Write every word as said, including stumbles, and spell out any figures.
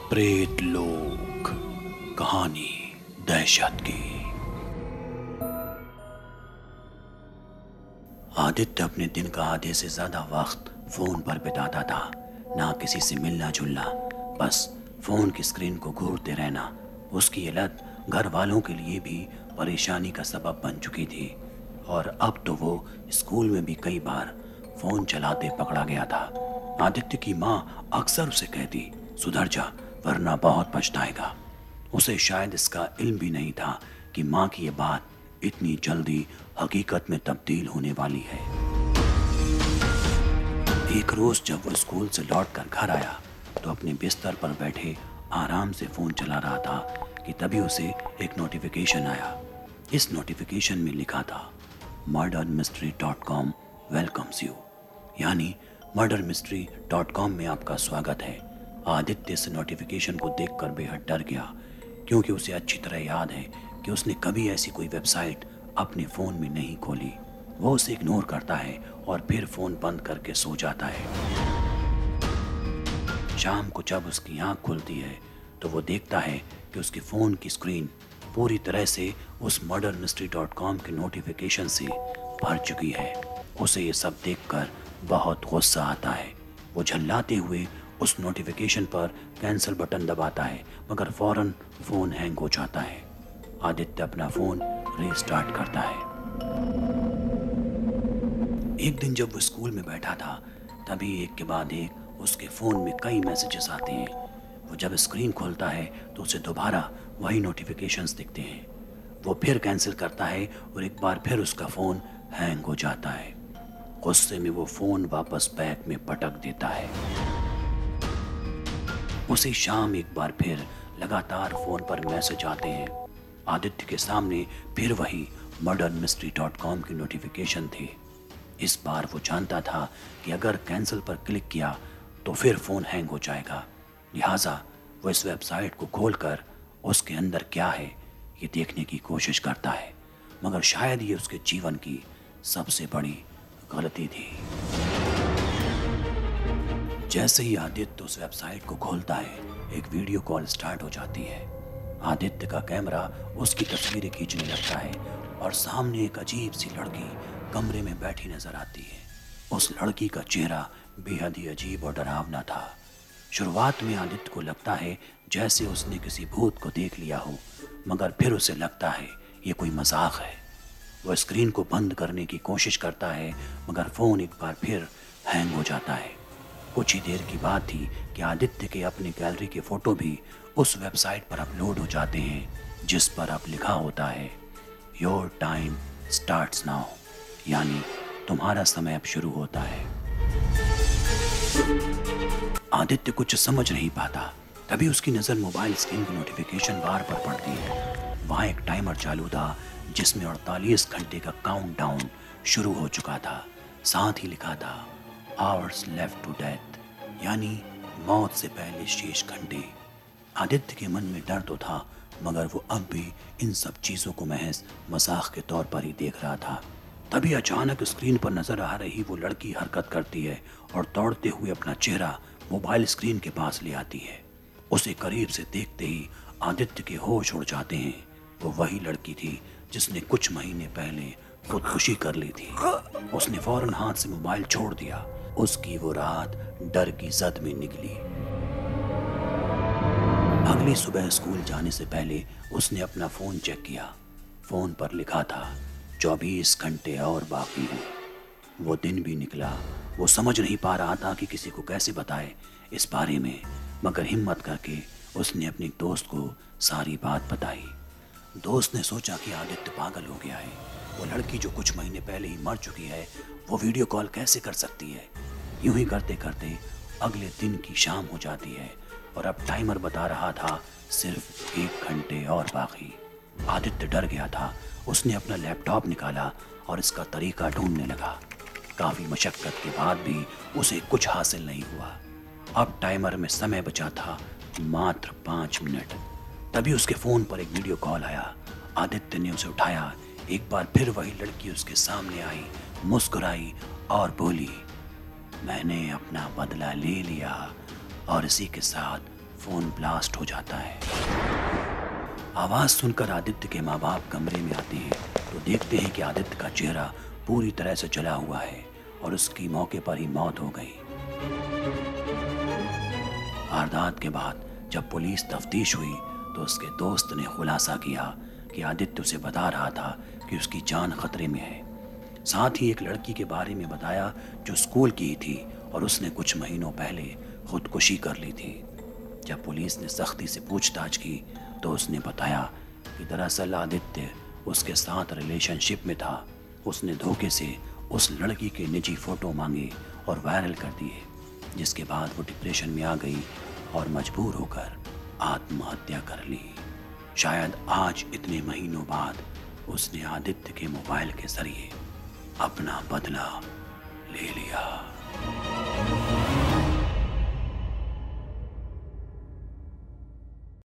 प्रेत लोक कहानी दहशत की। आदित्य अपने दिन का आधे से ज्यादा वक्त फोन पर बिताता था। ना किसी से मिलना जुलना, बस फोन की स्क्रीन को घूरते रहना। उसकी ये लत घर वालों के लिए भी परेशानी का सबब बन चुकी थी और अब तो वो स्कूल में भी कई बार फोन चलाते पकड़ा गया था। आदित्य की माँ अक्सर उसे कहती, सुधर जा वरना बहुत पछताएगा। उसे शायद इसका इल्म भी नहीं था कि माँ की ये बात इतनी जल्दी हकीकत में तब्दील होने वाली है। एक रोज जब वो स्कूल से लौटकर घर आया तो अपने बिस्तर पर बैठे आराम से फोन चला रहा था कि तभी उसे एक नोटिफिकेशन आया। इस नोटिफिकेशन में लिखा था, murder mystery dot com welcomes you, यानी मर्डर मिस्ट्री डॉट कॉम में आपका स्वागत है। आदित्य इस नोटिफिकेशन को देखकर बेहद डर गया, क्योंकि उसे अच्छी तरह याद है कि उसने कभी ऐसी कोई वेबसाइट अपने फ़ोन में नहीं खोली। वो उसे इग्नोर करता है और फिर फ़ोन बंद करके सो जाता है। शाम को जब उसकी आँख खुलती है तो वो देखता है कि उसके फ़ोन की स्क्रीन पूरी तरह से उस मर्डर मिस्ट्री डॉट कॉम के नोटिफिकेशन से भर चुकी है। उसे ये सब देखकर बहुत गुस्सा आता है। वो झल्लाते हुए उस नोटिफिकेशन पर कैंसिल बटन दबाता है, मगर फौरन फ़ोन हैंग हो जाता है। आदित्य अपना फ़ोन रीस्टार्ट करता है। एक दिन जब वो स्कूल में बैठा था तभी एक के बाद एक उसके फ़ोन में कई मैसेजेस आते हैं। वो जब स्क्रीन खोलता है तो उसे दोबारा वही नोटिफिकेशंस दिखते हैं। वो फिर कैंसिल करता है और एक बार फिर उसका फ़ोन हैंग हो जाता है। गुस्से में वो फ़ोन वापस बैग में पटक देता है। उसी शाम एक बार फिर लगातार फ़ोन पर मैसेज आते हैं। आदित्य के सामने फिर वही मर्डर मिस्ट्री डॉट कॉम की नोटिफिकेशन थी। इस बार वो जानता था कि अगर कैंसिल पर क्लिक किया तो फिर फ़ोन हैंग हो जाएगा। लिहाजा वो इस वेबसाइट को खोलकर उसके अंदर क्या है ये देखने की कोशिश करता है, मगर शायद ये उसके जीवन की सबसे बड़ी गलती थी। जैसे ही आदित्य उस वेबसाइट को खोलता है, एक वीडियो कॉल स्टार्ट हो जाती है। आदित्य का कैमरा उसकी तस्वीरें खींचने लगता है और सामने एक अजीब सी लड़की कमरे में बैठी नजर आती है। उस लड़की का चेहरा बेहद ही अजीब और डरावना था। शुरुआत में आदित्य को लगता है जैसे उसने किसी भूत को देख लिया हो, मगर फिर उसे लगता है ये कोई मजाक है। वह स्क्रीन को बंद करने की कोशिश करता है, मगर फ़ोन एक बार फिर हैंग हो जाता है। कुछ ही देर की बात थी कि आदित्य के अपनी गैलरी के फ़ोटो भी उस वेबसाइट पर अपलोड हो जाते हैं, जिस पर अब लिखा होता है, योर टाइम स्टार्ट्स नाउ, यानी तुम्हारा समय अब शुरू होता है। आदित्य कुछ समझ नहीं पाता, तभी उसकी नज़र मोबाइल स्क्रीन की नोटिफिकेशन बार पर पड़ती है। वहाँ एक टाइमर चालू था जिसमें अड़तालीस घंटे का काउंटडाउन शुरू हो चुका था। साथ ही लिखा था, आवर्स लेफ्ट टू डेथ, यानी मौत से पहले शेष घंटे। आदित्य के मन में डर तो था, मगर वो अब भी इन सब चीज़ों को महज मजाक के तौर पर ही देख रहा था। तभी अचानक स्क्रीन पर नजर आ रही वो लड़की हरकत करती है और दौड़ते हुए अपना चेहरा मोबाइल स्क्रीन के पास ले आती है। उसे करीब से देखते ही आदित्य के होश उड़ जाते हैं। वो वही लड़की थी जिसने कुछ महीने पहले खुदकुशी कर ली थी। उसने फौरन हाथ से मोबाइल छोड़ दिया। उसकी वो रात डर की जद में निकली। अगली सुबह स्कूल जाने से पहले उसने अपना फोन चेक किया। फोन पर लिखा था, चौबीस घंटे और बाकी हैं। वो दिन भी निकला। वो समझ नहीं पा रहा था कि किसी को कैसे बताए इस बारे में, मगर हिम्मत करके उसने अपने दोस्त को सारी बात बताई। दोस्त ने सोचा कि आदित्य पागल हो गया है। वो लड़की जो कुछ महीने पहले ही मर चुकी है, वो वीडियो कॉल कैसे कर सकती है। यूं ही करते करते अगले दिन की शाम हो जाती है और अब टाइमर बता रहा था सिर्फ एक घंटे और बाकी। आदित्य डर गया था। उसने अपना लैपटॉप निकाला और इसका तरीका ढूंढने लगा। काफी मशक्कत के बाद भी उसे कुछ हासिल नहीं हुआ। अब टाइमर में समय बचा था मात्र पाँच मिनट। तभी उसके फोन पर एक वीडियो कॉल आया। आदित्य ने उसे उठाया। एक बार फिर वही लड़की उसके सामने आई, मुस्कुराई और बोली, मैंने अपना बदला ले लिया। और इसी के साथ फोन ब्लास्ट हो जाता है। आवाज सुनकर आदित्य के माँ बाप कमरे में आते हैं तो देखते हैं कि आदित्य का चेहरा पूरी तरह से जला हुआ है और उसकी मौके पर ही मौत हो गई। वारदात के बाद जब पुलिस तफ्तीश हुई तो उसके दोस्त ने खुलासा किया कि आदित्य उसे बता रहा था कि उसकी जान खतरे में है। साथ ही एक लड़की के बारे में बताया जो स्कूल की ही थी और उसने कुछ महीनों पहले खुदकुशी कर ली थी। जब पुलिस ने सख्ती से पूछताछ की तो उसने बताया कि दरअसल आदित्य उसके साथ रिलेशनशिप में था। उसने धोखे से उस लड़की के निजी फोटो मांगे और वायरल कर दिए, जिसके बाद वो डिप्रेशन में आ गई और मजबूर होकर आत्महत्या कर ली। शायद आज इतने महीनों बाद उसने आदित्य के मोबाइल के जरिए अपना बदला ले लिया।